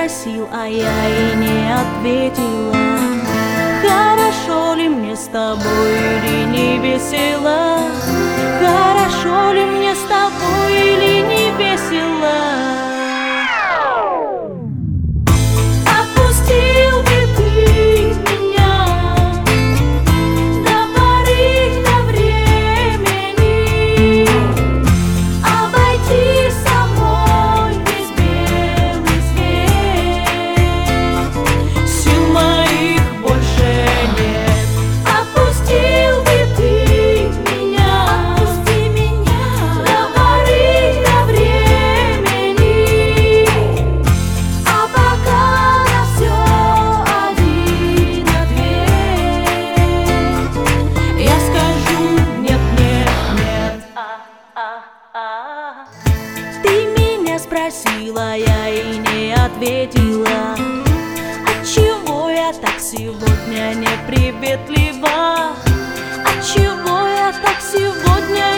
спросил, а я и не ответила. Хорошо ли мне с тобой или не весело? Хорошо ли мне с тобой или не весело? Отпустил бы ты меня до поры до времени, обойти самой весь белый свет. Сил моих больше нет. Отпустил бы ты меня, отпусти меня до поры до времени, а пока на всё один ответ. Я скажу нет, нет, нет. Ты меня спросила, я и не ответила. Отчего я так сегодня неприветлива? Отчего я так сегодня